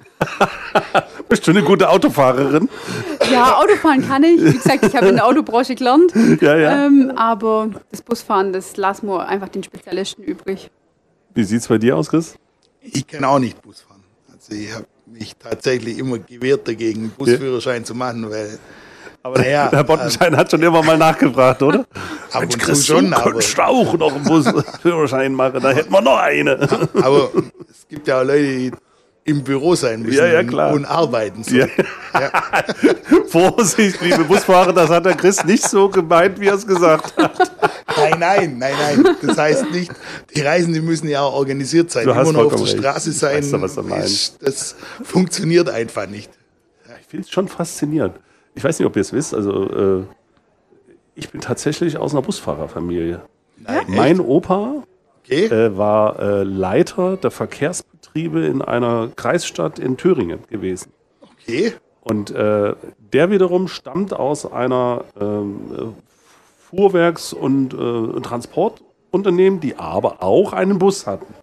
Bist du eine gute Autofahrerin? Ja, Autofahren kann ich. Wie gesagt, ich habe in der Autobranche gelernt. Ja, ja. Ähm, aber das Busfahren, das lassen wir einfach den Spezialisten übrig. Wie sieht es bei dir aus, Chris? Ich kann auch nicht Bus fahren. Also ich habe mich tatsächlich immer gewehrt dagegen, einen Busführerschein ja. zu machen, weil... Aber naja, der Bottenschein ähm, hat schon immer mal nachgefragt, oder? Ab Mensch, und Chris, zu schon, du könntest auch noch einen Busführerschein machen, da hätten wir noch eine. Aber es gibt ja auch Leute, die im Büro sein müssen ja, ja, klar. Und, und arbeiten sollen. Ja. Ja. Vorsicht, liebe Busfahrer, das hat der Chris nicht so gemeint, wie er es gesagt hat. Nein, nein, nein, nein. Das heißt nicht, die Reisenden müssen ja auch organisiert sein. Du hast immer noch auf der recht. Straße sein, weißt du, was er meint. Ist, das funktioniert einfach nicht. Ich finde es schon faszinierend. Ich weiß nicht, ob ihr es wisst, also äh, ich bin tatsächlich aus einer Busfahrerfamilie. Nein, mein echt? Opa okay. äh, war äh, Leiter der Verkehrsbetriebe in einer Kreisstadt in Thüringen gewesen. Okay. Und äh, der wiederum stammt aus einer ähm, Fuhrwerks- und äh, Transportunternehmen, die aber auch einen Bus hatten.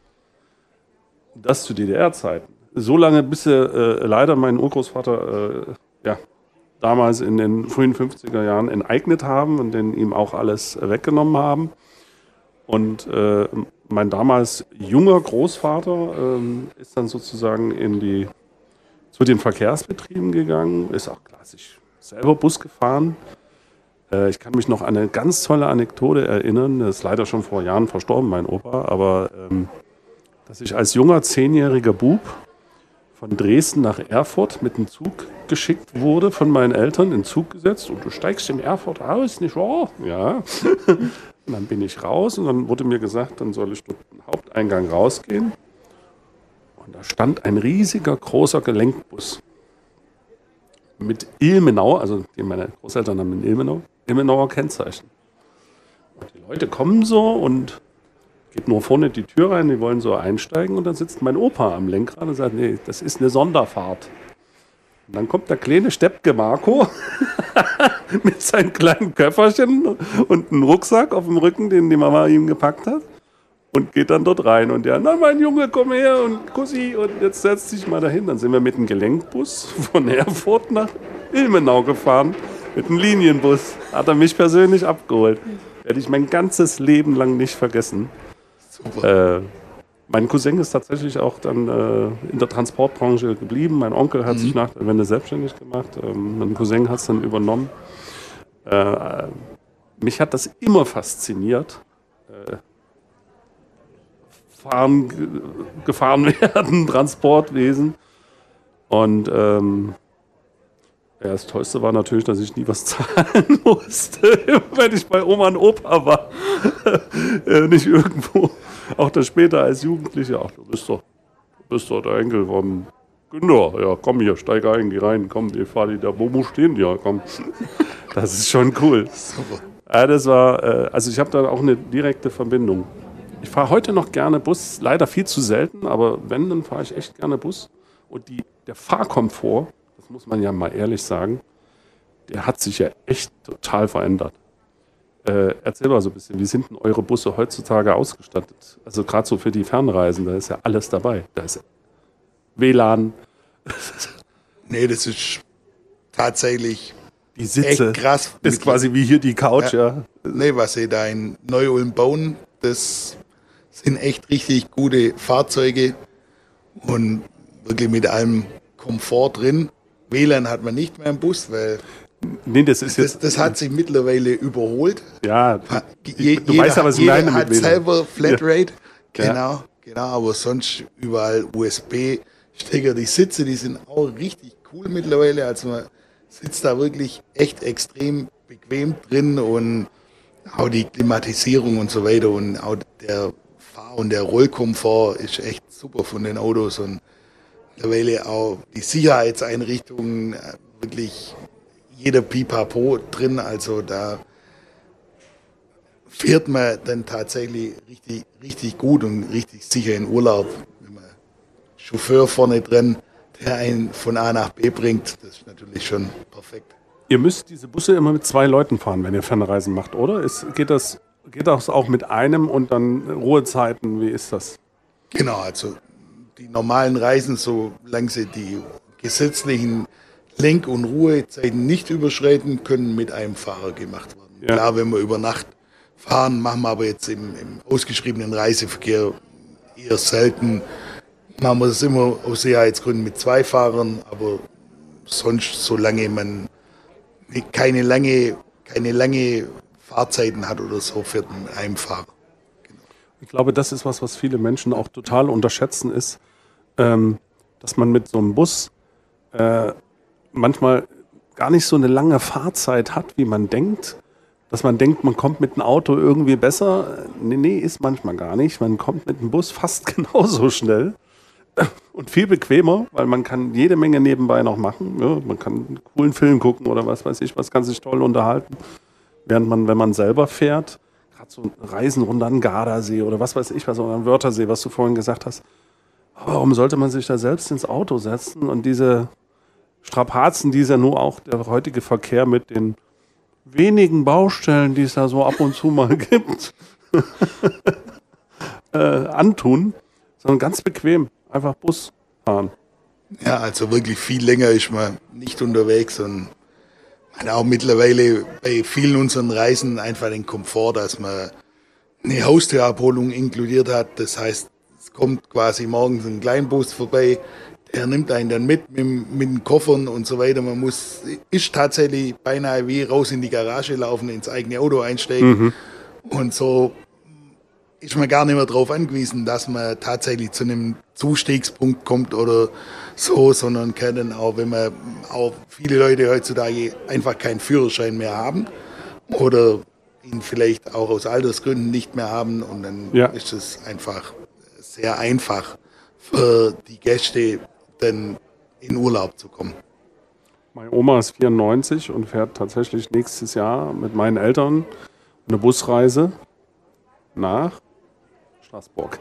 Das zu D D R-Zeiten. So lange, bis sie äh, leider meinen Urgroßvater äh, ja, damals in den frühen fünfziger Jahren enteignet haben und den ihm auch alles weggenommen haben. Und äh, mein damals junger Großvater äh, ist dann sozusagen in die, zu den Verkehrsbetrieben gegangen, ist auch klassisch selber Bus gefahren. Äh, ich kann mich noch an eine ganz tolle Anekdote erinnern, das ist leider schon vor Jahren verstorben, mein Opa, aber ähm, dass ich als junger zehnjähriger Bub von Dresden nach Erfurt mit dem Zug geschickt wurde, von meinen Eltern in den Zug gesetzt und du steigst in Erfurt aus, nicht wahr? Ja. Und dann bin ich raus und dann wurde mir gesagt, dann soll ich durch den Haupteingang rausgehen. Und da stand ein riesiger, großer Gelenkbus mit Ilmenau, also die meine Großeltern haben in Ilmenau, Ilmenauer Kennzeichen. Und die Leute kommen so und geht nur vorne die Tür rein, die wollen so einsteigen und dann sitzt mein Opa am Lenkrad und sagt, nee, das ist eine Sonderfahrt. Und dann kommt der kleine Steppke Marco mit seinem kleinen Köfferchen und einem Rucksack auf dem Rücken, den die Mama ihm gepackt hat und geht dann dort rein. Und der, na mein Junge, komm her und Kussi und jetzt setz dich mal dahin. Dann sind wir mit dem Gelenkbus von Erfurt nach Ilmenau gefahren, mit einem Linienbus. Hat er mich persönlich abgeholt. Werde ich mein ganzes Leben lang nicht vergessen. Super. Äh, mein Cousin ist tatsächlich auch dann äh, in der Transportbranche geblieben. Mein Onkel hat mhm. sich nach der Wende selbstständig gemacht. Ähm, mein Cousin hat es dann übernommen. Äh, mich hat das immer fasziniert. Äh, fahren, ge- gefahren werden, Transportwesen. Und ähm, ja, das Tollste war natürlich, dass ich nie was zahlen musste, wenn ich bei Oma und Opa war. äh, nicht irgendwo. Auch das später als Jugendlicher. Ach, du bist doch, du bist doch der Enkel vom Günther. Ja, komm hier, steig ein, geh rein, komm, ich fahr die da. Wo muss stehen? Ja, komm. Das ist schon cool. Super. Ja, das war, äh, also ich habe da auch eine direkte Verbindung. Ich fahre heute noch gerne Bus, leider viel zu selten, aber wenn, dann fahre ich echt gerne Bus. Und die, der Fahrkomfort, das muss man ja mal ehrlich sagen, der hat sich ja echt total verändert. Äh, erzähl mal so ein bisschen, wie sind denn eure Busse heutzutage ausgestattet? Also gerade so für die Fernreisen, da ist ja alles dabei. Da ist W L A N. Nee, das ist tatsächlich die Sitze. echt krass. Ist quasi wie hier die Couch, ja. ja. Nee, was sie da in Neu-Ulm bauen, das sind echt richtig gute Fahrzeuge und wirklich mit allem Komfort drin. W L A N hat man nicht mehr im Bus, weil nee, das, ist jetzt das, das hat sich mittlerweile überholt. Ja, Je, du jeder, weißt ja, was ich jeder meine hat mit W L A N. selber Flatrate, ja. genau, genau, aber sonst überall U S B-Stecker. Die Sitze, die sind auch richtig cool mittlerweile, also man sitzt da wirklich echt extrem bequem drin und auch die Klimatisierung und so weiter und auch der Fahr- und der Rollkomfort ist echt super von den Autos und mittlerweile auch die Sicherheitseinrichtungen, wirklich jeder Pipapo drin, also da fährt man dann tatsächlich richtig, richtig gut und richtig sicher in Urlaub. Wenn man Chauffeur vorne drin, der einen von A nach B bringt, das ist natürlich schon perfekt. Ihr müsst diese Busse immer mit zwei Leuten fahren, wenn ihr Fernreisen macht, oder? Ist, geht, das, geht das auch mit einem und dann Ruhezeiten? Wie ist das? Genau, also die normalen Reisen, solange sie die gesetzlichen Lenk- und Ruhezeiten nicht überschreiten, können mit einem Fahrer gemacht werden. Ja. Klar, wenn wir über Nacht fahren, machen wir aber jetzt im, im ausgeschriebenen Reiseverkehr eher selten. Machen wir das immer aus Sicherheitsgründen mit zwei Fahrern, aber sonst, solange man keine lange, keine lange Fahrzeiten hat oder so, fährt man mit einem Fahrer. Genau. Ich glaube, das ist was, was viele Menschen auch total unterschätzen, ist, ähm, dass man mit so einem Bus äh, manchmal gar nicht so eine lange Fahrzeit hat, wie man denkt. Dass man denkt, man kommt mit einem Auto irgendwie besser. Nee, nee, ist manchmal gar nicht. Man kommt mit dem Bus fast genauso schnell und viel bequemer, weil man kann jede Menge nebenbei noch machen. Ja, man kann einen coolen Film gucken oder was weiß ich, was kann sich toll unterhalten. Während man, wenn man selber fährt, gerade so Reisen runter an den Gardasee oder was weiß ich was, oder an Wörthersee, was du vorhin gesagt hast. Warum sollte man sich da selbst ins Auto setzen und diese Strapazen, die es ja nur auch der heutige Verkehr mit den wenigen Baustellen, die es da so ab und zu mal gibt, äh, antun, sondern ganz bequem, einfach Bus fahren. Ja, also wirklich viel länger ist man nicht unterwegs und man hat auch mittlerweile bei vielen unseren Reisen einfach den Komfort, dass man eine Haustürabholung inkludiert hat. Das heißt, es kommt quasi morgens ein Kleinbus vorbei, der nimmt einen dann mit, mit, mit den Koffern und so weiter. Man muss, ist tatsächlich beinahe wie raus in die Garage laufen, ins eigene Auto einsteigen. Mhm. Und so ist man gar nicht mehr darauf angewiesen, dass man tatsächlich zu einem Zustiegspunkt kommt oder so, sondern kann dann auch, wenn man auch viele Leute heutzutage einfach keinen Führerschein mehr haben oder ihn vielleicht auch aus Altersgründen nicht mehr haben und dann ja. ist es einfach sehr einfach für die Gäste, dann in Urlaub zu kommen. Meine Oma ist vierundneunzig und fährt tatsächlich nächstes Jahr mit meinen Eltern eine Busreise nach Straßburg.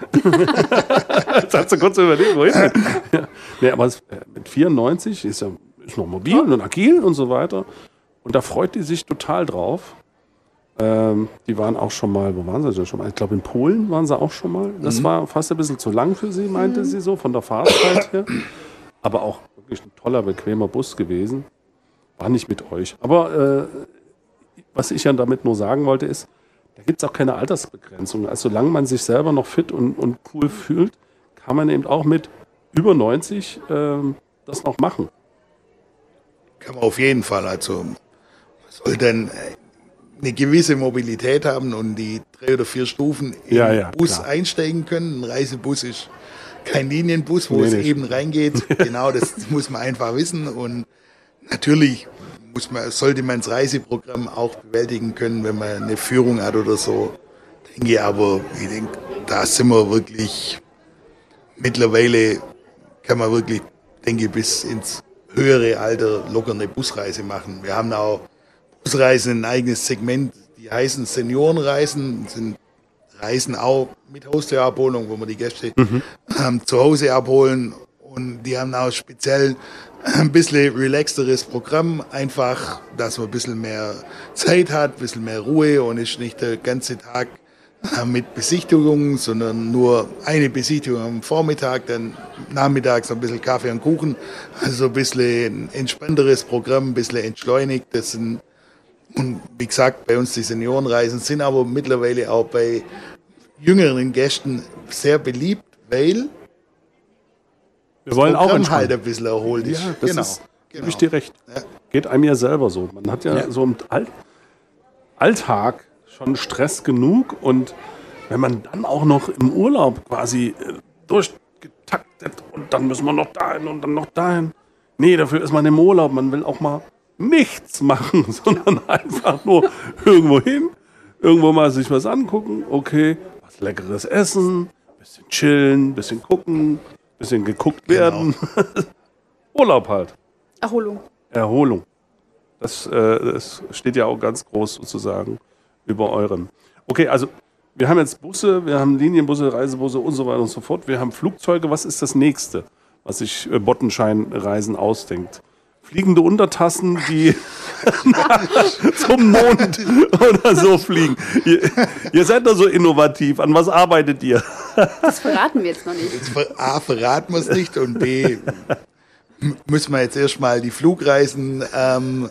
Jetzt hat sie kurz überlegt, wohin. Ja. Nee, aber es, mit vierundneunzig ist ja ist noch mobil und agil und so weiter. Und da freut die sich total drauf. Ähm, die waren auch schon mal, wo waren sie denn schon mal? Ich glaube in Polen waren sie auch schon mal. Das mhm. war fast ein bisschen zu lang für sie, meinte mhm. sie so, von der Fahrzeit her. Aber auch wirklich ein toller, bequemer Bus gewesen. War nicht mit euch. Aber äh, was ich ja damit nur sagen wollte ist, da gibt es auch keine Altersbegrenzung. Also solange man sich selber noch fit und, und cool fühlt, kann man eben auch mit über neunzig äh, das noch machen. Kann man auf jeden Fall. Also man soll dann eine gewisse Mobilität haben und die drei oder vier Stufen im ja, ja, Bus klar. einsteigen können. Ein Reisebus ist kein Linienbus, wo nee, es nicht. eben reingeht. Genau, das muss man einfach wissen. Und natürlich muss man, sollte man das Reiseprogramm auch bewältigen können, wenn man eine Führung hat oder so. Denke aber, ich denke, da sind wir wirklich, mittlerweile kann man wirklich, denke ich, bis ins höhere Alter locker eine Busreise machen. Wir haben auch Busreisen, ein eigenes Segment, die heißen Seniorenreisen, sind Reisen auch mit Haustürabholung, wo wir die Gäste mhm. ähm, zu Hause abholen. Und die haben auch speziell ein bisschen relaxteres Programm, einfach, dass man ein bisschen mehr Zeit hat, ein bisschen mehr Ruhe und ist nicht der ganze Tag äh, mit Besichtigungen, sondern nur eine Besichtigung am Vormittag, dann nachmittags ein bisschen Kaffee und Kuchen. Also ein bisschen ein entspannteres Programm, ein bisschen entschleunigt. Das sind, und wie gesagt, bei uns die Seniorenreisen sind aber mittlerweile auch bei jüngeren Gästen sehr beliebt, weil wir wollen auch entspannen. Halt ein bisschen erholt ist. Ja, das genau. ist, gebe ich dir recht. Ja. Geht einem ja selber so. Man hat ja, ja. so im All- Alltag schon Stress genug und wenn man dann auch noch im Urlaub quasi äh, durchgetaktet und dann müssen wir noch dahin und dann noch dahin. Nee, dafür ist man im Urlaub. Man will auch mal nichts machen, sondern einfach nur irgendwo hin, irgendwo mal sich was angucken. Okay, was Leckeres essen, bisschen chillen, bisschen gucken. Bisschen geguckt werden. Genau. Urlaub halt. Erholung. Erholung. Das, äh, das steht ja auch ganz groß sozusagen über eurem. Okay, also wir haben jetzt Busse, wir haben Linienbusse, Reisebusse und so weiter und so fort. Wir haben Flugzeuge. Was ist das Nächste, was sich äh, Bottenschein-Reisen ausdenkt? Fliegende Untertassen, die zum Mond oder so fliegen. Ihr, ihr seid doch so innovativ. An was arbeitet ihr? Das verraten wir jetzt noch nicht. Jetzt ver- A, verraten wir es nicht und B, m- müssen wir jetzt erstmal die Flugreisen, ähm,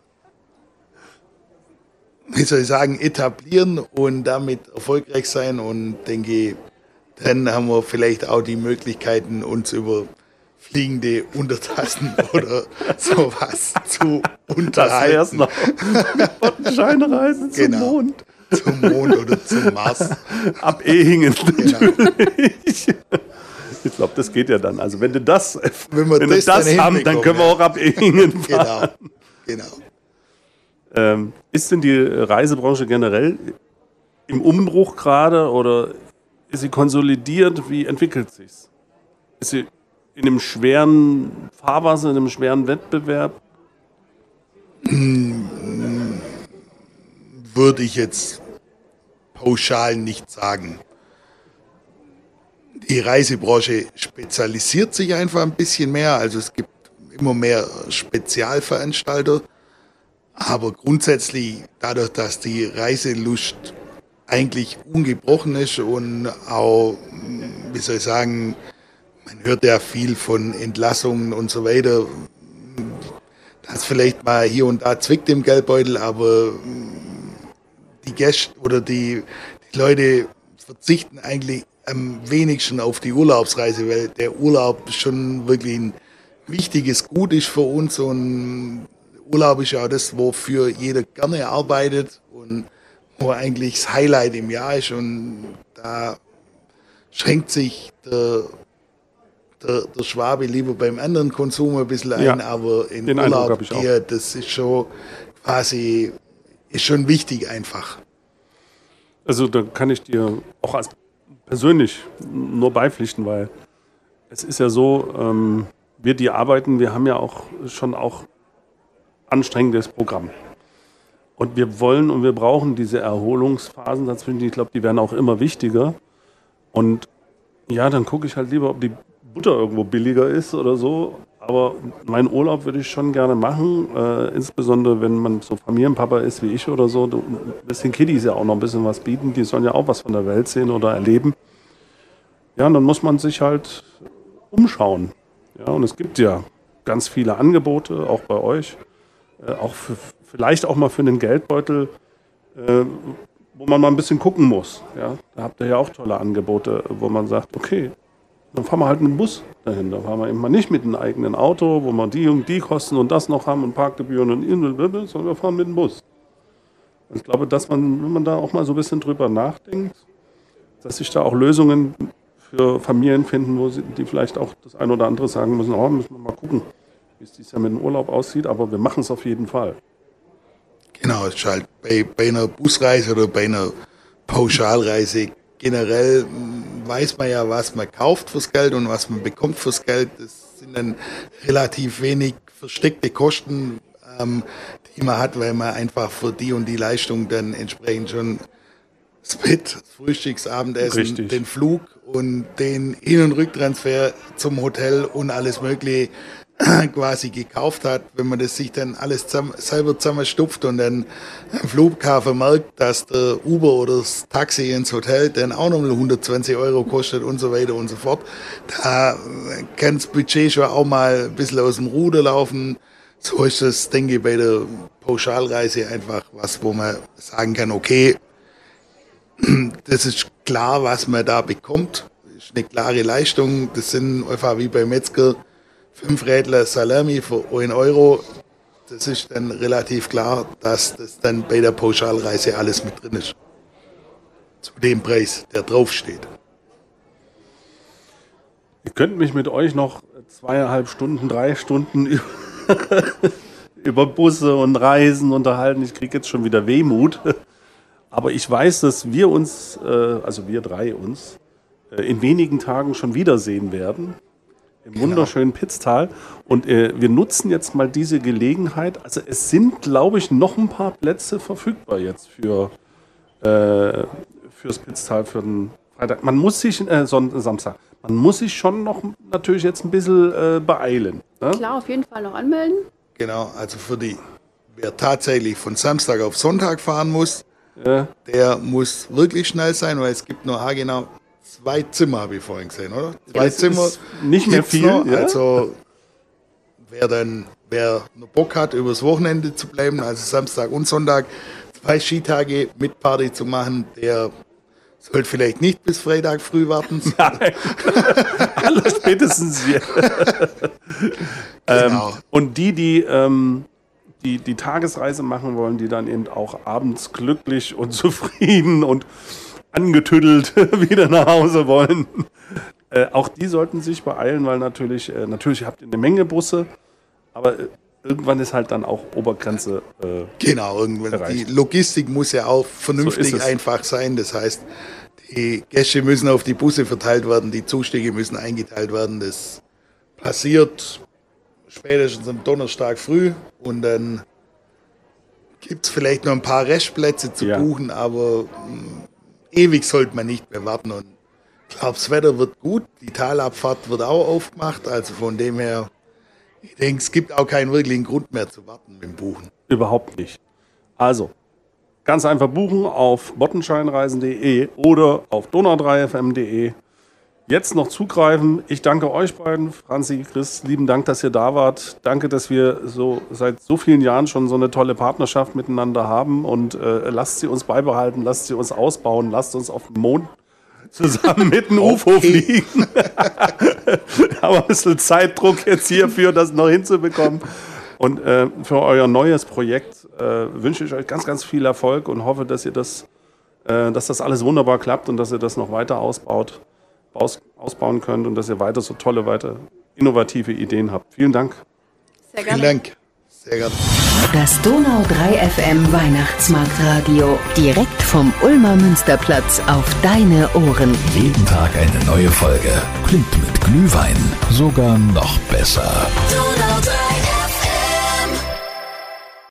wie soll ich sagen, etablieren und damit erfolgreich sein. Und denke, dann haben wir vielleicht auch die Möglichkeiten, uns über fliegende Untertassen oder sowas zu Das unterhalten. wär's noch. Bottenscheinreisen zum Genau. Mond. Zum Mond oder zum Mars. Ab Ehingen Genau. natürlich. Ich glaube, das geht ja dann. Also wenn du das, Wenn wir wenn das du das dann haben, dann hinbekommen, können wir ja. auch ab Ehingen fahren. Genau, genau. Ähm, ist denn die Reisebranche generell im Umbruch gerade oder ist sie konsolidiert? Wie entwickelt sich's? Ist sie in einem schweren Fahrwasser, in einem schweren Wettbewerb? Würde ich jetzt pauschal nicht sagen. Die Reisebranche spezialisiert sich einfach ein bisschen mehr. Also es gibt immer mehr Spezialveranstalter. Aber grundsätzlich, dadurch, dass die Reiselust eigentlich ungebrochen ist und auch, wie soll ich sagen, man hört ja viel von Entlassungen und so weiter. Das vielleicht mal hier und da zwickt im Geldbeutel, aber die Gäste oder die, die Leute verzichten eigentlich am wenigsten auf die Urlaubsreise, weil der Urlaub schon wirklich ein wichtiges Gut ist für uns und Urlaub ist ja auch das, wofür jeder gerne arbeitet und wo eigentlich das Highlight im Jahr ist und da schränkt sich der, der, der Schwabe lieber beim anderen Konsum ein bisschen ein, Ja, aber in den Eindruck Urlaub hab ich auch. eher, das ist schon quasi, ist schon wichtig einfach. Also da kann ich dir auch als persönlich nur beipflichten, weil es ist ja so, ähm, wir, die arbeiten, wir haben ja auch schon auch anstrengendes Programm. Und wir wollen und wir brauchen diese Erholungsphasen dazwischen. Ich glaube, die werden auch immer wichtiger. Und ja, dann gucke ich halt lieber, ob die Butter irgendwo billiger ist oder so. Aber meinen Urlaub würde ich schon gerne machen. Äh, insbesondere, wenn man so Familienpapa ist wie ich oder so. Du, ein bisschen Kiddies ja auch noch ein bisschen was bieten. Die sollen ja auch was von der Welt sehen oder erleben. Ja, und dann muss man sich halt umschauen. Ja, und es gibt ja ganz viele Angebote, auch bei euch. Äh, auch für, vielleicht auch mal für den Geldbeutel, äh, wo man mal ein bisschen gucken muss. Ja? Da habt ihr ja auch tolle Angebote, wo man sagt, okay, dann fahren wir halt mit dem Bus dahin. Da fahren wir eben mal nicht mit einem eigenen Auto, wo wir die und die Kosten und das noch haben und Parkgebühren und Insel, sondern wir fahren mit dem Bus. Und ich glaube, dass man, wenn man da auch mal so ein bisschen drüber nachdenkt, dass sich da auch Lösungen für Familien finden, wo sie, die vielleicht auch das ein oder andere sagen müssen, oh, müssen wir mal gucken, wie es dieses Jahr mit dem Urlaub aussieht, aber wir machen es auf jeden Fall. Genau, es ist halt bei, bei einer Busreise oder bei einer Pauschalreise generell mh, weiß man ja, was man kauft fürs Geld und was man bekommt fürs Geld. Das sind dann relativ wenig versteckte Kosten, ähm, die man hat, weil man einfach für die und die Leistung dann entsprechend schon das Bett, das Frühstück, das Abendessen, Richtig. den Flug und den Hin- und Rücktransfer zum Hotel und alles Mögliche quasi gekauft hat, wenn man das sich dann alles zusammen, selber zusammenstupft und dann am Flughafen merkt, dass der Uber oder das Taxi ins Hotel dann auch nochmal hundertzwanzig Euro kostet und so weiter und so fort. Da kann das Budget schon auch mal ein bisschen aus dem Ruder laufen. So ist das, denke ich, bei der Pauschalreise einfach was, wo man sagen kann, okay, das ist klar, was man da bekommt. Das ist eine klare Leistung. Das sind einfach wie beim Metzger fünf Rädler Salami für einen Euro. Das ist dann relativ klar, dass das dann bei der Pauschalreise alles mit drin ist. Zu dem Preis, der draufsteht. Ihr könnt mich mit euch noch zweieinhalb Stunden, drei Stunden über, über Busse und Reisen unterhalten. Ich kriege jetzt schon wieder Wehmut. Aber ich weiß, dass wir uns, äh, also wir drei uns, äh, in wenigen Tagen schon wiedersehen werden. Im wunderschönen Pitztal. Und äh, wir nutzen jetzt mal diese Gelegenheit. Also es sind, glaube ich, noch ein paar Plätze verfügbar jetzt für äh, fürs Pitztal für den Freitag. Man muss sich, äh, Son- Samstag, man muss sich schon noch natürlich jetzt ein bisschen äh, beeilen. Ne? Klar, auf jeden Fall noch anmelden. Genau, also für die, wer tatsächlich von Samstag auf Sonntag fahren muss, Ja. der muss wirklich schnell sein, weil es gibt nur haargenau zwei Zimmer, habe ich vorhin gesehen, oder? Zwei das Zimmer. ist nicht mehr gibt's viel, noch. ja? Also wer dann, wer noch Bock hat, übers Wochenende zu bleiben, also Samstag und Sonntag, zwei Skitage mit Party zu machen, der sollte vielleicht nicht bis Freitag früh warten. Nein. Alles spätestens hier. Genau. ähm, und die, die, ähm, die die Tagesreise machen wollen, die dann eben auch abends glücklich und zufrieden und angetüdelt wieder nach Hause wollen, äh, auch die sollten sich beeilen, weil natürlich, äh, natürlich habt ihr eine Menge Busse, aber äh, irgendwann ist halt dann auch Obergrenze. Äh, Genau, irgendwann. erreicht. Die Logistik muss ja auch So vernünftig ist es. einfach sein. Das heißt, die Gäste müssen auf die Busse verteilt werden, die Zustiege müssen eingeteilt werden. Das passiert spätestens am Donnerstag früh und dann gibt es vielleicht noch ein paar Restplätze zu Ja. buchen, aber mh, ewig sollte man nicht mehr warten. Und ich glaube, das Wetter wird gut, die Talabfahrt wird auch aufgemacht, also von dem her, ich denke, es gibt auch keinen wirklichen Grund mehr zu warten mit dem Buchen. Überhaupt nicht. Also, ganz einfach buchen auf bottenscheinreisen punkt de oder auf donau drei f m punkt de. Jetzt noch zugreifen. Ich danke euch beiden, Franzi, Chris, lieben Dank, dass ihr da wart. Danke, dass wir so seit so vielen Jahren schon so eine tolle Partnerschaft miteinander haben und äh, lasst sie uns beibehalten, lasst sie uns ausbauen, lasst uns auf den Mond zusammen mit dem U F O Okay. fliegen. Aber ein bisschen Zeitdruck jetzt hierfür, das noch hinzubekommen. Und äh, für euer neues Projekt äh, wünsche ich euch ganz, ganz viel Erfolg und hoffe, dass ihr das, äh, dass das alles wunderbar klappt und dass ihr das noch weiter ausbaut, aus, ausbauen könnt und dass ihr weiter so tolle, weiter innovative Ideen habt. Vielen Dank. Sehr Vielen gerne. Dank. Sehr gerne. Das Donau drei F M Weihnachtsmarktradio. Direkt vom Ulmer Münsterplatz auf deine Ohren. Jeden Tag eine neue Folge. Klingt mit Glühwein sogar noch besser. Donau drei